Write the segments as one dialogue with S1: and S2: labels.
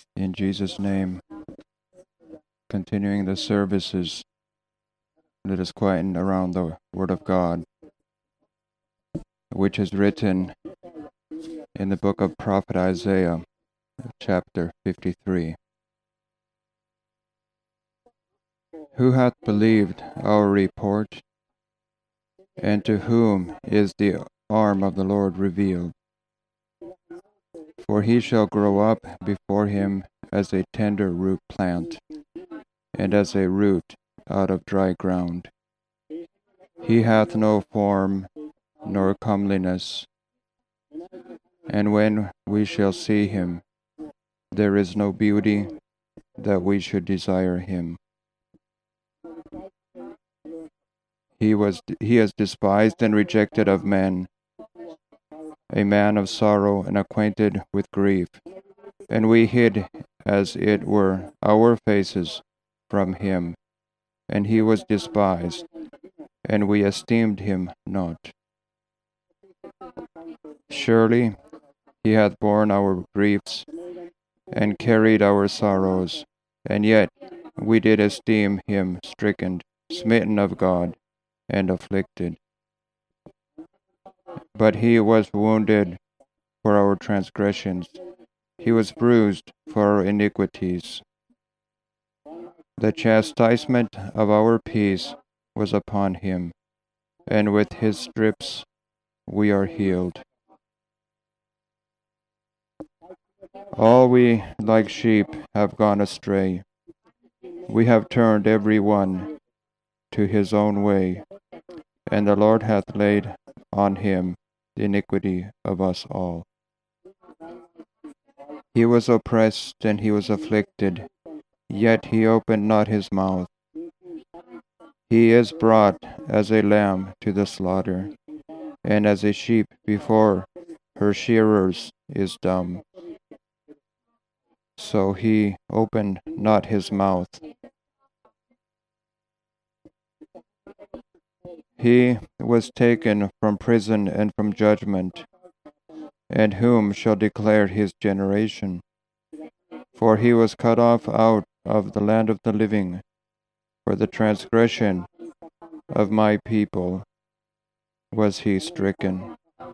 S1: In Jesus' name, continuing the services, let us quieten around the Word of God, which is written in the book of Prophet Isaiah, chapter 53. Who hath believed our report, and to whom is the arm of the Lord revealed? For he shall grow up before him as a tender root plant, and as a root out of dry ground. He hath no form nor comeliness, and when we shall see him, there is no beauty that we should desire him. He is despised and rejected of men, a man of sorrow and acquainted with grief, and we hid, as it were, our faces from him. And he was despised, and we esteemed him not. Surely he hath borne our griefs, and carried our sorrows, and yet we did esteem him stricken, smitten of God, and afflicted. But he was wounded for our transgressions, he was bruised for our iniquities. The chastisement of our peace was upon him, and with his stripes we are healed. All we like sheep have gone astray. We have turned every one to his own way, and the Lord hath laid on him the iniquity of us all. He was oppressed and he was afflicted, yet he opened not his mouth. He is brought as a lamb to the slaughter, and as a sheep before her shearers is dumb. So he opened not his mouth. He was taken from prison and from judgment, and whom shall declare his generation? For he was cut off out of the land of the living. For the transgression of my people was he stricken.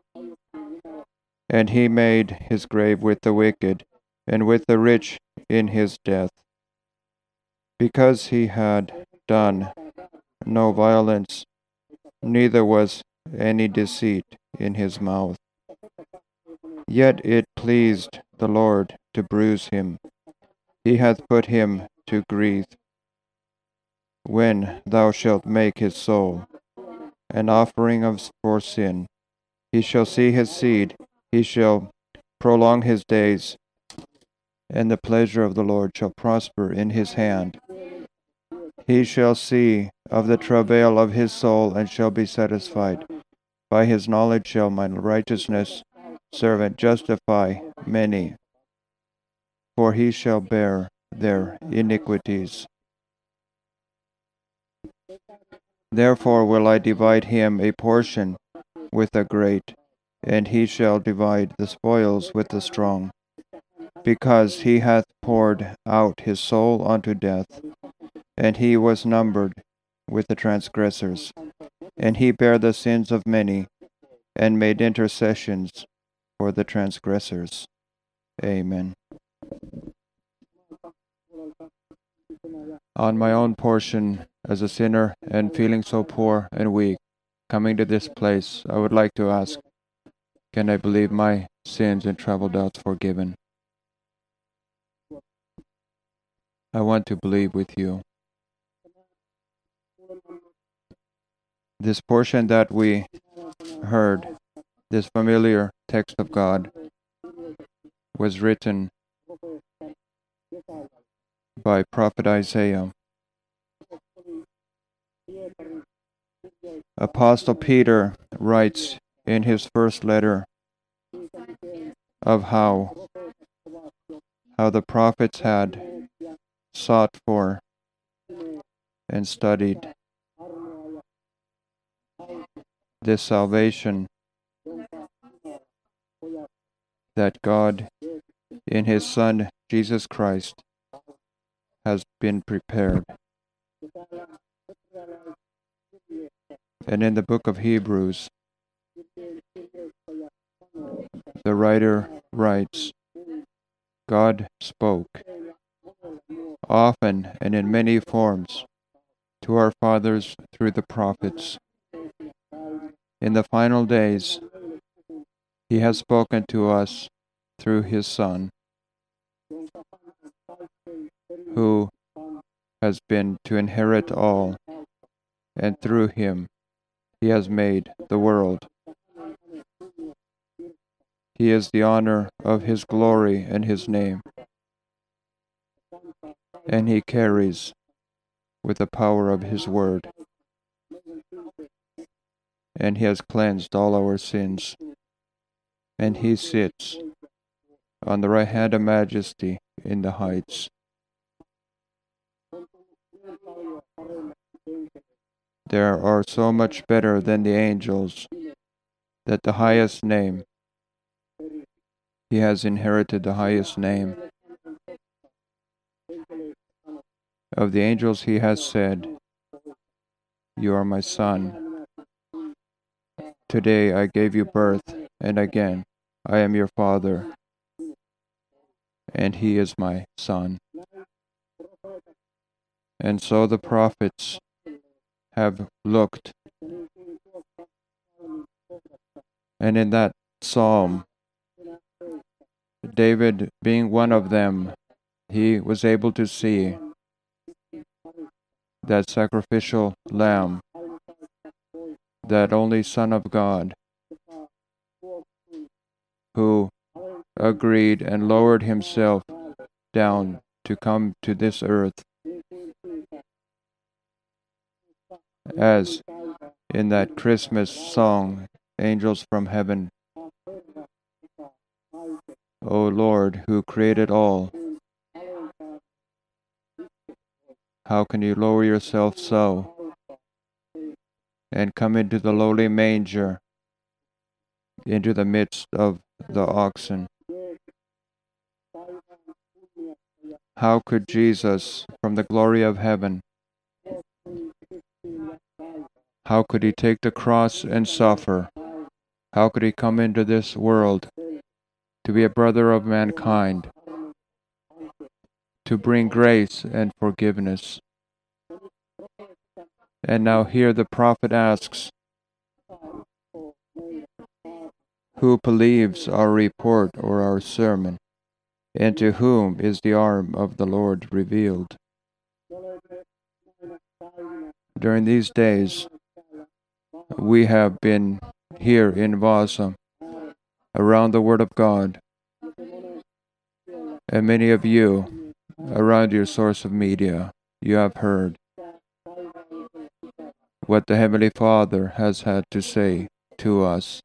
S1: And he made his grave with the wicked, and with the rich in his death, because he had done no violence, neither was any deceit in his mouth. Yet it pleased the Lord to bruise him. He hath put him to grief. When thou shalt make his soul an offering for sin, he shall see his seed, he shall prolong his days, and the pleasure of the Lord shall prosper in his hand. He shall see of the travail of his soul, and shall be satisfied. By his knowledge shall my righteousness servant justify many, for he shall bear their iniquities. Therefore will I divide him a portion with the great, and he shall divide the spoils with the strong, because he hath poured out his soul unto death, and he was numbered with the transgressors. And he bare the sins of many, and made intercessions for the transgressors. Amen. On my own portion, as a sinner and feeling so poor and weak, coming to this place, I would like to ask, can I believe my sins and travel doubts forgiven? I want to believe with you. This portion that we heard, this familiar text of God, was written by Prophet Isaiah. Apostle Peter writes in his first letter of how the prophets had sought for and studied this salvation that God in his Son Jesus Christ has been prepared. And in the book of Hebrews, the writer writes, God spoke often and in many forms to our fathers through the prophets. In the final days, He has spoken to us through His Son, who has been to inherit all, and through Him He has made the world. He is the honor of His glory and His name, and He carries with the power of His word, and He has cleansed all our sins, and He sits on the right hand of majesty in the heights. There are so much better than the angels that the highest name, He has inherited the highest name. Of the angels He has said, You are my Son. Today I gave you birth, and again I am your Father, and He is my Son. And so the prophets have looked, and in that psalm, David being one of them, he was able to see that sacrificial lamb, that only Son of God, who agreed and lowered Himself down to come to this earth, as in that Christmas song, Angels from Heaven. O Lord, who created all, how can you lower yourself so and come into the lowly manger, into the midst of the oxen? How could Jesus, from the glory of heaven, how could He take the cross and suffer? How could He come into this world to be a brother of mankind, to bring grace and forgiveness? And now here the prophet asks, who believes our report or our sermon, and to whom is the arm of the Lord revealed? During these days, we have been here in Vasa, around the Word of God, and many of you, around your source of media, you have heard what the Heavenly Father has had to say to us.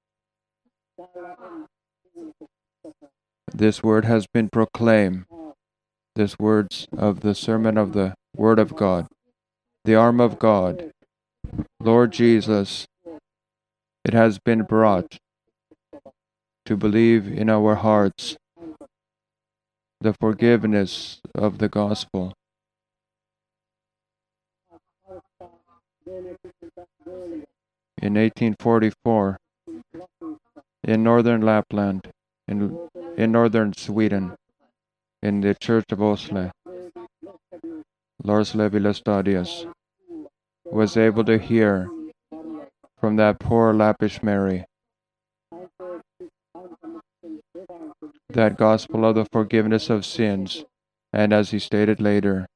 S1: This word has been proclaimed, this words of the sermon of the Word of God, the arm of God, Lord Jesus. It has been brought to believe in our hearts the forgiveness of the gospel. In 1844, in northern Lapland, in northern Sweden, in the church of Oslo, Lars Levi Lestadius was able to hear from that poor Lappish Mary that gospel of the forgiveness of sins, and as he stated later,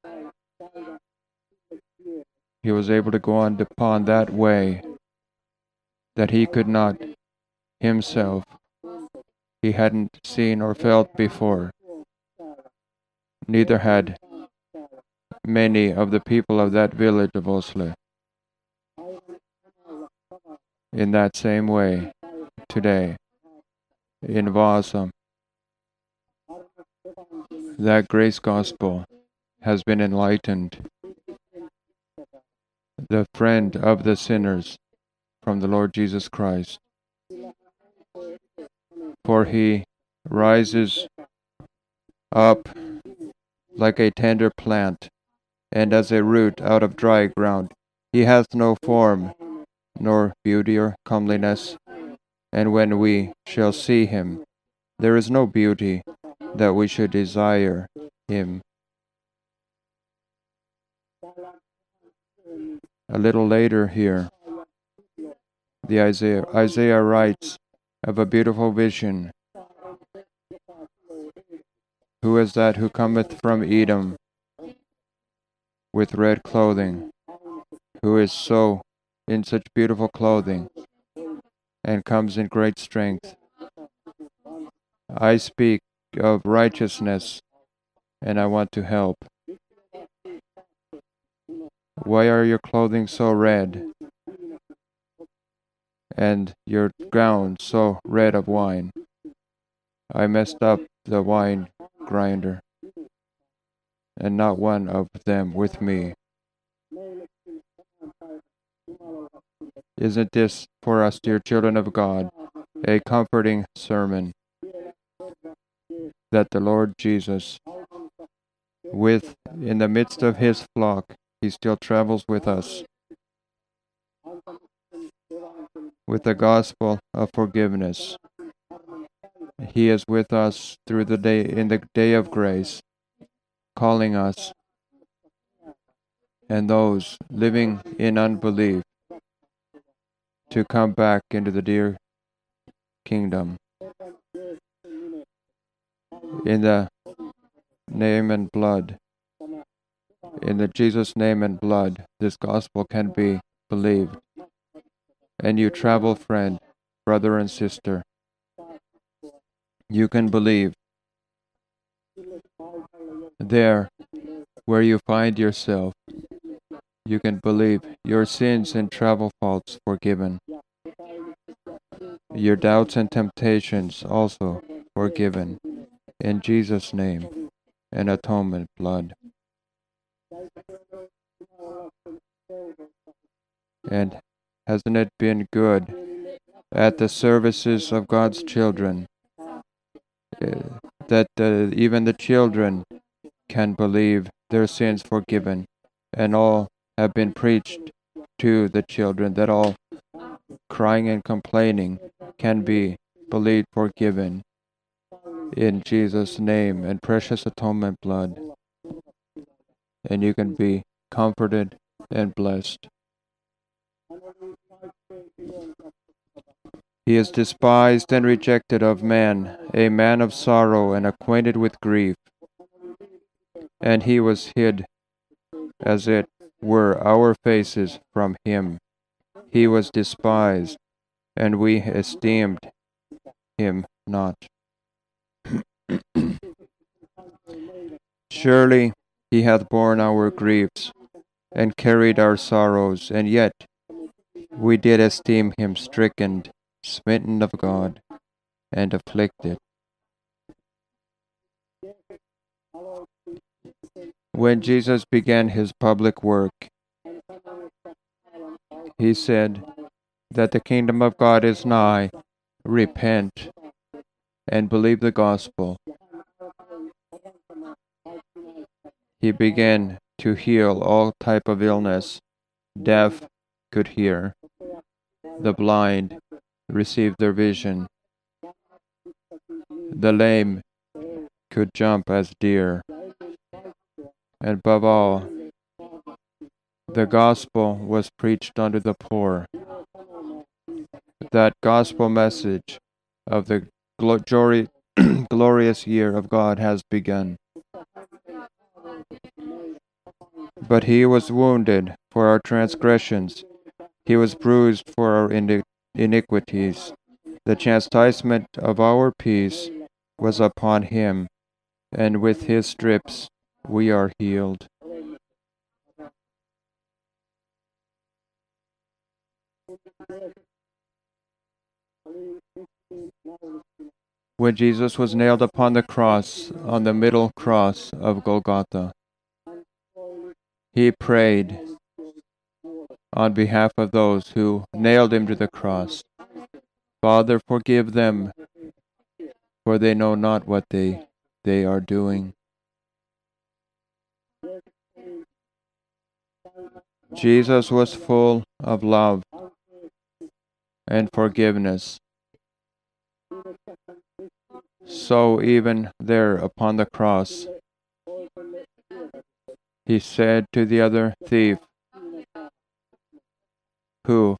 S1: he was able to go on upon that way that he could not himself, he hadn't seen or felt before. Neither had many of the people of that village of Oslo. In that same way, today, in Vasa, that grace gospel has been enlightened. The friend of the sinners from the Lord Jesus Christ. For He rises up like a tender plant, and as a root out of dry ground. He hath no form, nor beauty or comeliness, and when we shall see him, there is no beauty that we should desire him. A little later here, the Isaiah writes of a beautiful vision. Who is that who cometh from Edom with red clothing? Who is so in such beautiful clothing and comes in great strength? I speak of righteousness, and I want to help. Why are your clothing so red, and your gown so red of wine? I messed up the wine grinder, and not one of them with me. Isn't this for us, dear children of God, a comforting sermon that the Lord Jesus, in the midst of his flock, he still travels with us with the gospel of forgiveness. He is with us through the day, in the day of grace, calling us and those living in unbelief to come back into the dear kingdom. In the name and blood, in the Jesus name and blood, this gospel can be believed. And you travel friend, brother and sister, you can believe there where you find yourself. You can believe your sins and travel faults forgiven. Your doubts and temptations also forgiven. In Jesus' name and atonement blood. And hasn't it been good at the services of God's children that even the children can believe their sins forgiven, and all have been preached to the children, that all crying and complaining can be believed forgiven in Jesus' name and precious atonement blood, and you can be comforted and blessed. He is despised and rejected of men, a man of sorrow and acquainted with grief. And he was hid, as it were, our faces from him. He was despised, and we esteemed him not. Surely he hath borne our griefs, and carried our sorrows, and yet we did esteem him stricken, smitten of God, and afflicted. When Jesus began his public work, he said that the kingdom of God is nigh. Repent and believe the gospel. He began to heal all type of illness. Deaf could hear. The blind received their vision. The lame could jump as deer. And above all, the gospel was preached unto the poor. That gospel message of the glorious year of God has begun. But he was wounded for our transgressions. He was bruised for our iniquities. The chastisement of our peace was upon him, and with his strips we are healed. When Jesus was nailed upon the cross, on the middle cross of Golgotha, he prayed on behalf of those who nailed him to the cross. Father, forgive them, for they know not what they they are doing. Jesus was full of love and forgiveness. So even there upon the cross, he said to the other thief who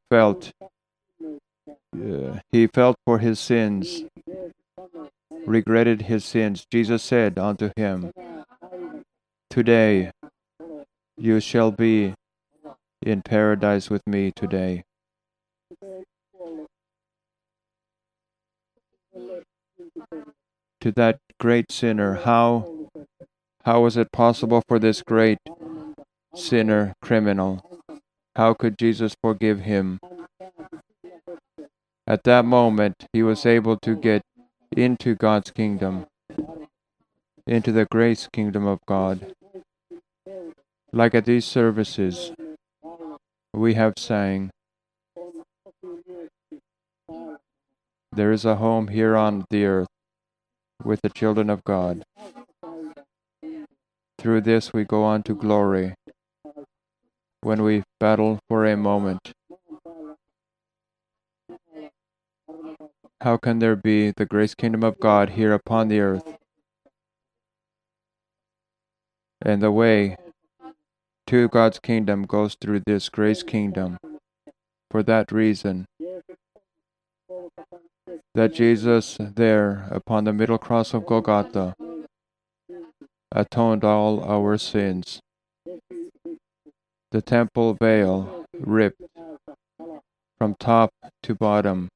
S1: he felt for his sins, regretted his sins. Jesus said unto him, "Today you shall be in paradise with me today." To that great sinner, how was it possible for this great sinner, criminal? How could Jesus forgive him? At that moment, he was able to get into God's kingdom, into the grace kingdom of God. Like at these services, we have sang, there is a home here on the earth with the children of God. Through this we go on to glory when we battle for a moment. How can there be the grace kingdom of God here upon the earth? And the way to God's kingdom goes through this grace kingdom. For that reason, that Jesus there upon the middle cross of Golgotha atoned all our sins. The temple veil ripped from top to bottom,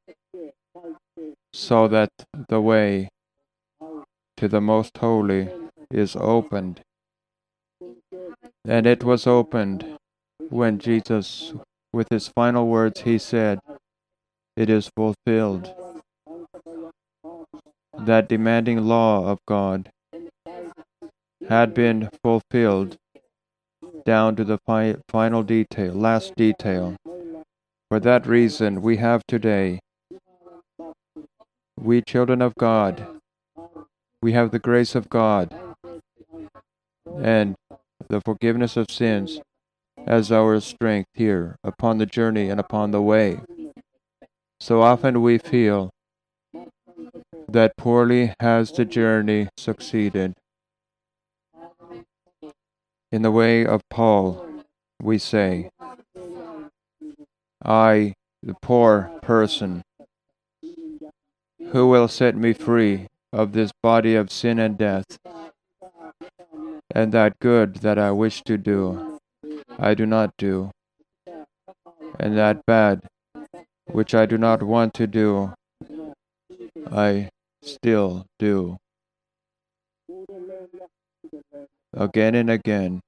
S1: so that the way to the most holy is opened. And it was opened when Jesus, with his final words, he said, "It is fulfilled." That demanding law of God had been fulfilled down to the final detail, last detail. For that reason, we have today, we children of God, we have the grace of God and the forgiveness of sins as our strength here upon the journey and upon the way. So often we feel that poorly has the journey succeeded. In the way of Paul, we say, I, the poor person, who will set me free of this body of sin and death? And that good that I wish to do, I do not do. And that bad, which I do not want to do, I still do. Again and again,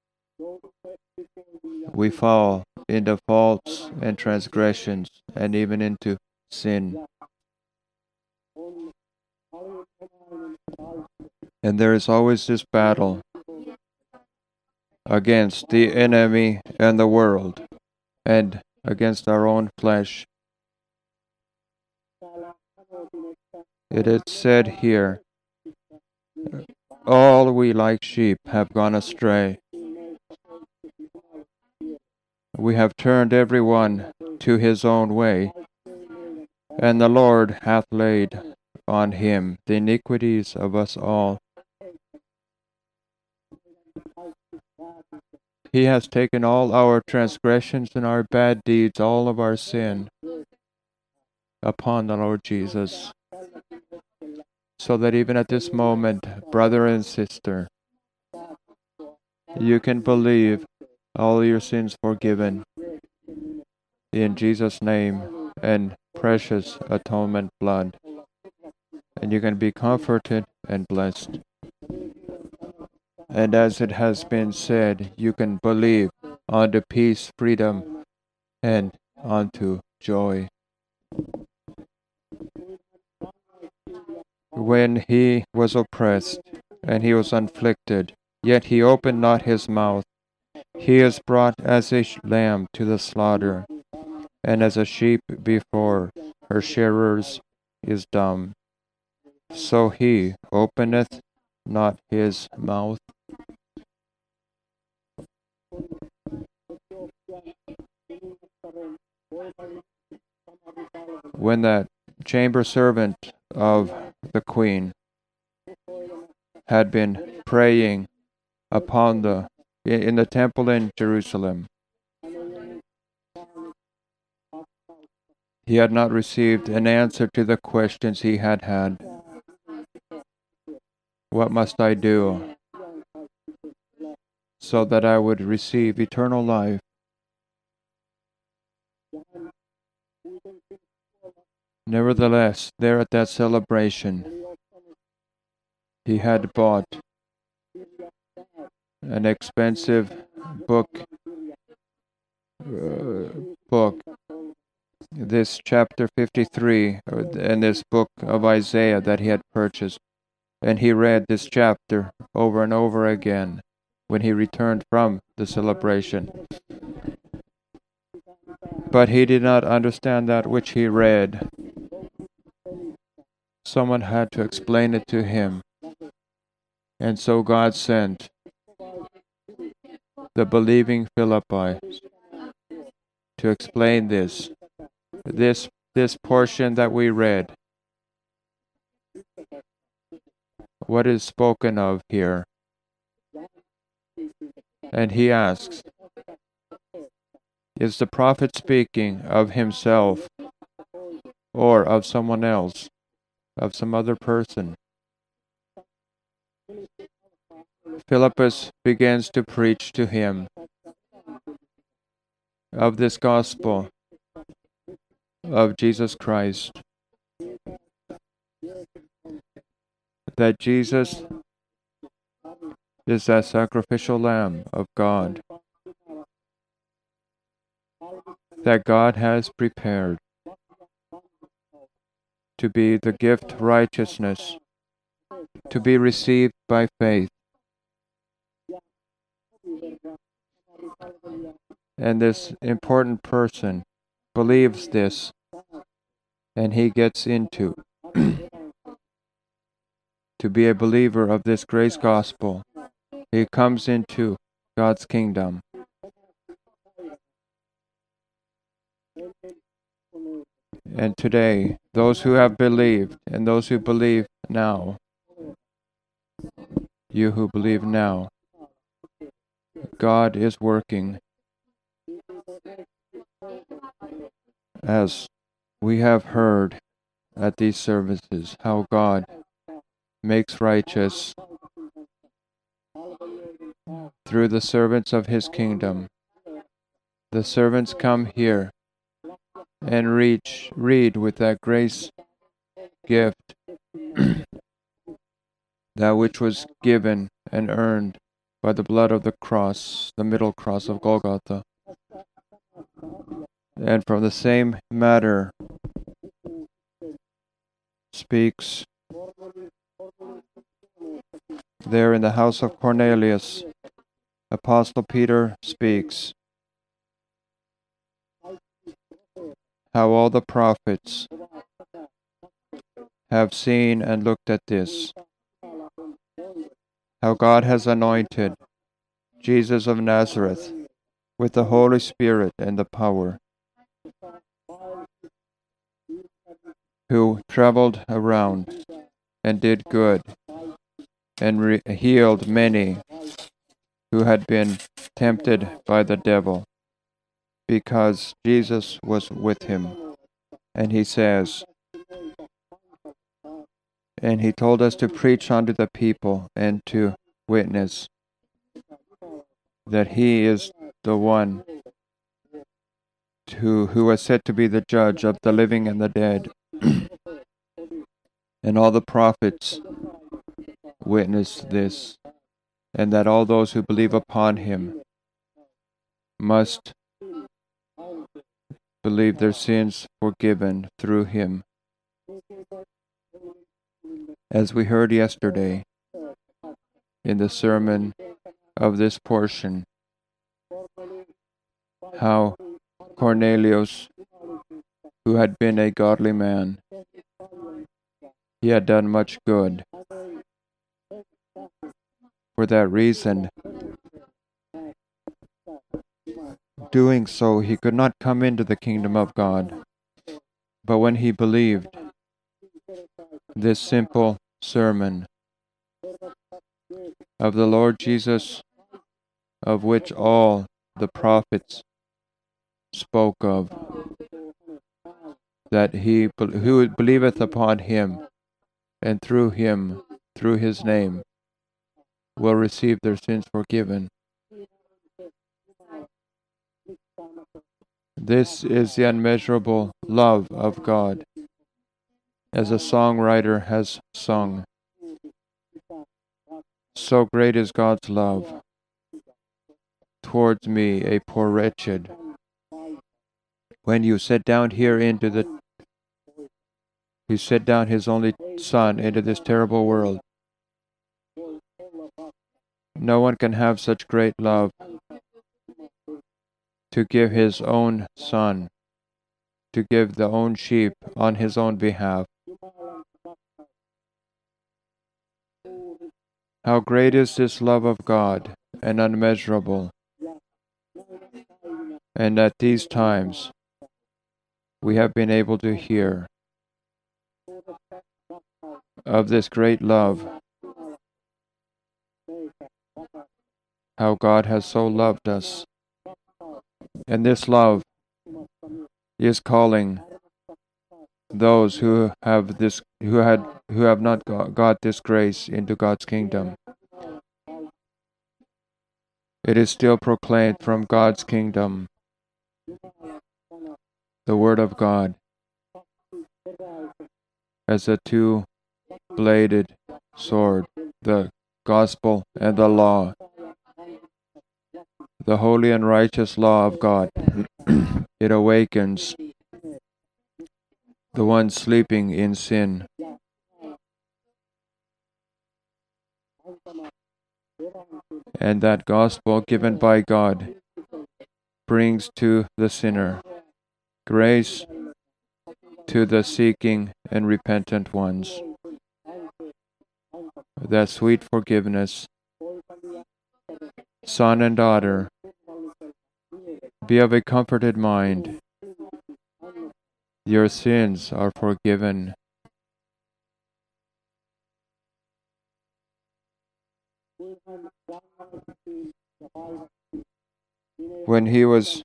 S1: we fall into faults and transgressions and even into sin. And there is always this battle against the enemy and the world and against our own flesh. It is said here, all we like sheep have gone astray. We have turned every one to his own way, and the Lord hath laid on him the iniquities of us all. He has taken all our transgressions and our bad deeds, all of our sin, upon the Lord Jesus. So that even at this moment, brother and sister, you can believe all your sins forgiven in Jesus' name and precious atonement blood. And you can be comforted and blessed. And as it has been said, you can believe unto peace, freedom, and unto joy. When he was oppressed and he was afflicted, yet he opened not his mouth. He is brought as a lamb to the slaughter, and as a sheep before her shearers is dumb. so he openeth not his mouth. When that chamber servant of the queen had been praying in the temple in Jerusalem, he had not received an answer to the questions he had had. What must I do so that I would receive eternal life? Nevertheless, there at that celebration, he had bought an expensive book, this chapter 53, and this book of Isaiah that he had purchased. And he read this chapter over and over again when he returned from the celebration. But he did not understand that which he read. Someone had to explain it to him. And so God sent the believing Philippi to explain this portion that we read. What is spoken of here? And he asks, is the prophet speaking of himself or of someone else, of some other person? Philippus begins to preach to him of this gospel of Jesus Christ, that Jesus is that sacrificial Lamb of God that God has prepared to be the gift righteousness, to be received by faith. And this important person believes this, and he gets into to be a believer of this grace gospel. He comes into God's kingdom. And today, those who have believed and those who believe now, you who believe now, God is working. As we have heard at these services, how God makes righteous through the servants of His kingdom. The servants come here and read with that grace gift, that which was given and earned by the blood of the cross, the middle cross of Golgotha. And from the same matter speaks there in the house of Cornelius. Apostle Peter speaks how all the prophets have seen and looked at this, how God has anointed Jesus of Nazareth with the Holy Spirit and the power, who traveled around and did good and healed many who had been tempted by the devil, because Jesus was with him. And he says, and he told us to preach unto the people and to witness that he is the one who was said to be the judge of the living and the dead. And all the prophets witness this, and that all those who believe upon him must believe their sins forgiven through him. As we heard yesterday in the sermon of this portion, how Cornelius, who had been a godly man, He had done much good. For that reason, doing so, he could not come into the kingdom of God. But when he believed this simple sermon of the Lord Jesus, of which all the prophets spoke of, that who believeth upon him, and through him, through his name, will receive their sins forgiven. This is the unmeasurable love of God, as a songwriter has sung. So great is God's love towards me, a poor wretched. When you set down He set down His only Son into this terrible world. No one can have such great love to give His own Son, to give the own sheep on His own behalf. How great is this love of God, and unmeasurable. And at these times, we have been able to hear of this great love, how God has so loved us. And this love is calling those who have not got this grace into God's kingdom. It is still proclaimed from God's kingdom, the Word of God, as a two-bladed sword, the gospel and the law, the holy and righteous law of God. It awakens the one sleeping in sin. And that gospel given by God brings to the sinner grace to the seeking and repentant ones, that sweet forgiveness. Son and daughter, be of a comforted mind. Your sins are forgiven. When he was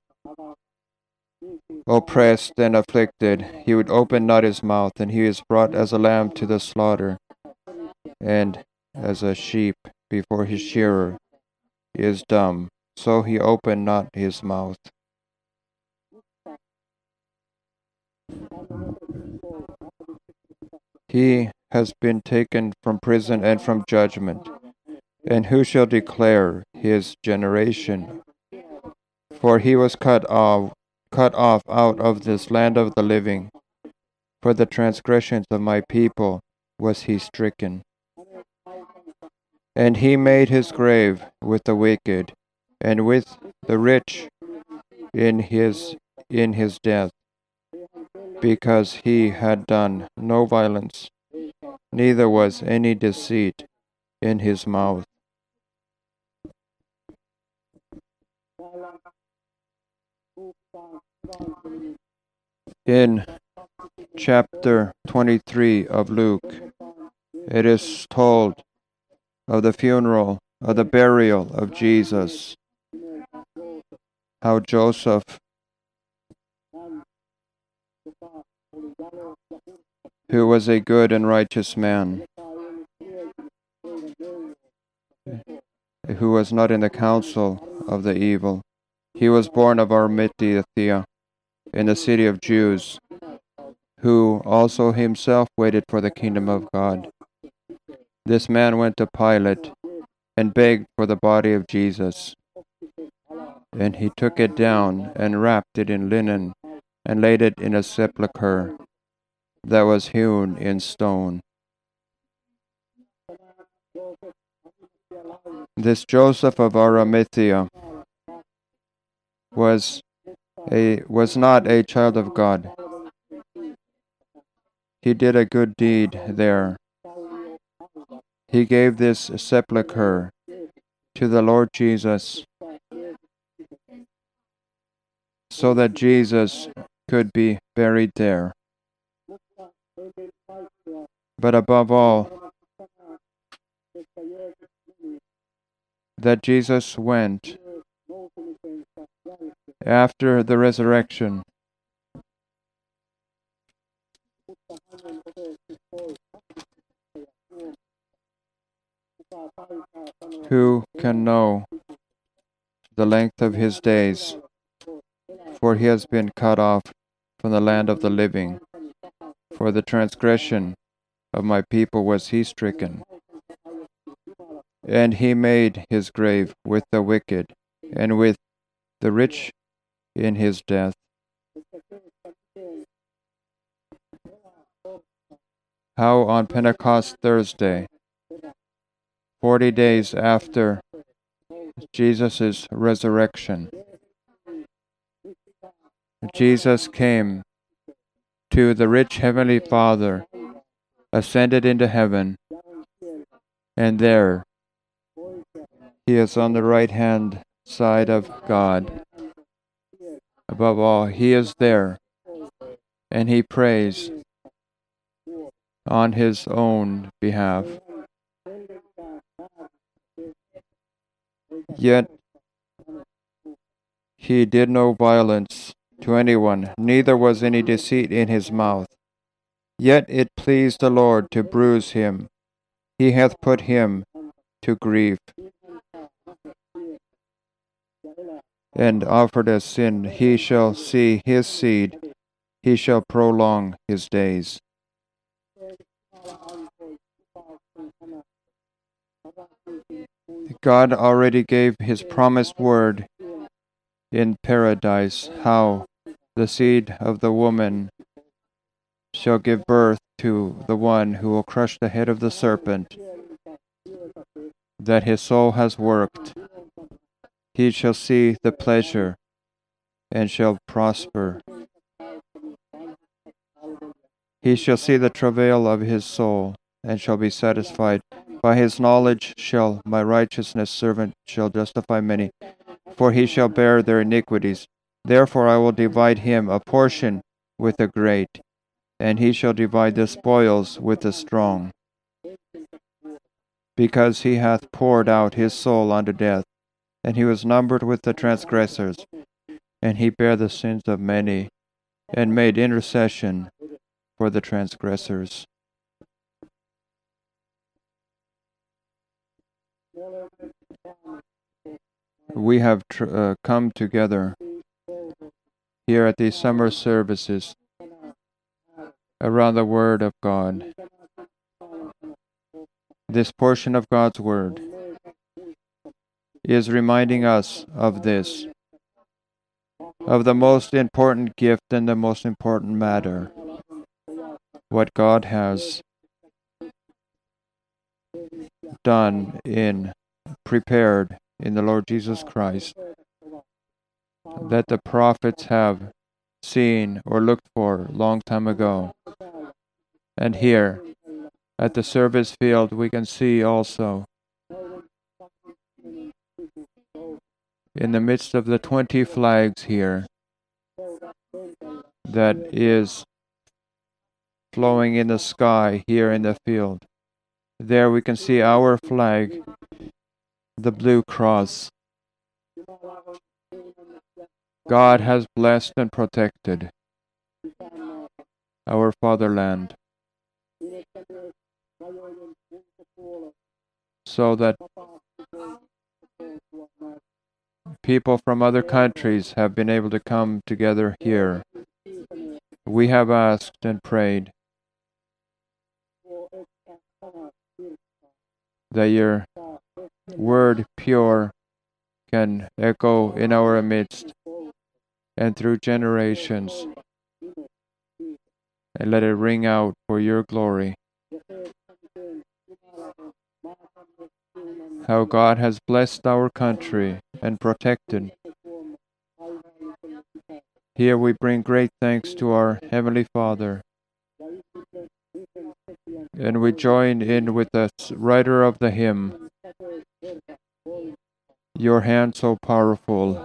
S1: oppressed and afflicted, he would open not his mouth, and he is brought as a lamb to the slaughter, and as a sheep before his shearer is dumb, so he opened not his mouth. He has been taken from prison and from judgment. And who shall declare his generation? For he was cut off out of this land of the living. For the transgressions of my people was he stricken. And he made his grave with the wicked, and with the rich in his death, because he had done no violence, neither was any deceit in his mouth. In chapter 23 of Luke, it is told of the funeral, of the burial of Jesus, how Joseph, who was a good and righteous man, who was not in the council of the evil, he was born of Arimathea, in the city of Jews, who also himself waited for the kingdom of God. This man went to Pilate and begged for the body of Jesus. And he took it down and wrapped it in linen and laid it in a sepulchre that was hewn in stone. This Joseph of Arimathea was not a child of God. he did a good deed there. He gave this sepulchre to the Lord Jesus so that Jesus could be buried there. But above all, that Jesus went after the resurrection. Who can know the length of his days? For he has been cut off from the land of the living. For the transgression of my people was he stricken. And he made his grave with the wicked, and with the rich in his death. How on Pentecost Thursday, 40 days after Jesus' resurrection, Jesus came to the rich heavenly Father, ascended into heaven, and there he is on the right hand side of God. Above all, he is there, and he prays on his own behalf. Yet he did no violence to anyone, neither was any deceit in his mouth. Yet it pleased the Lord to bruise him. He hath put him to grief. And offered as sin, he shall see his seed, he shall prolong his days. God already gave his promised word in paradise, how the seed of the woman shall give birth to the one who will crush the head of the serpent, that his soul has worked. He shall see the pleasure and shall prosper. He shall see the travail of his soul and shall be satisfied. By his knowledge shall my righteousness servant shall justify many, for he shall bear their iniquities. Therefore I will divide him a portion with the great, and he shall divide the spoils with the strong. Because he hath poured out his soul unto death, and he was numbered with the transgressors, and he bare the sins of many, and made intercession for the transgressors. We have come together here at these summer services around the Word of God. This portion of God's Word is reminding us of this, of the most important gift and the most important matter, what God has done prepared in the Lord Jesus Christ, that the prophets have seen or looked for long time ago. And here at the service field we can see also, in the midst of the 20 flags here that is flowing in the sky here in the field, there we can see our flag, the blue cross. God has blessed and protected our fatherland so that people from other countries have been able to come together here. We have asked and prayed that your word pure can echo in our midst and through generations, and let it ring out for your glory. How God has blessed our country and protected. Here we bring great thanks to our Heavenly Father And we join in with the writer of the hymn, Your hand so powerful.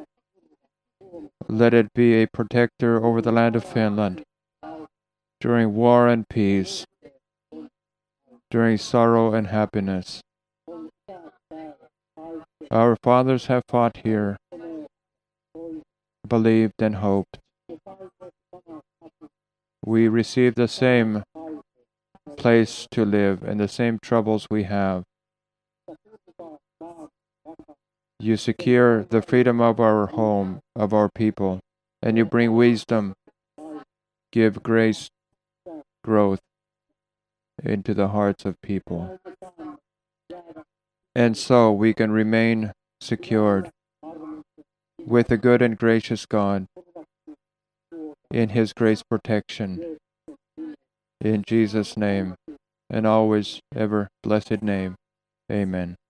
S1: Let it be a protector over the land of Finland during war and peace, during sorrow and happiness. Our fathers have fought here, believed and hoped. We receive the same place to live and the same troubles we have. You secure the freedom of our home, of our people, and you bring wisdom, give grace, growth into the hearts of people. And so we can remain secured with a good and gracious God in His grace protection. In Jesus' name, and always ever blessed name. Amen.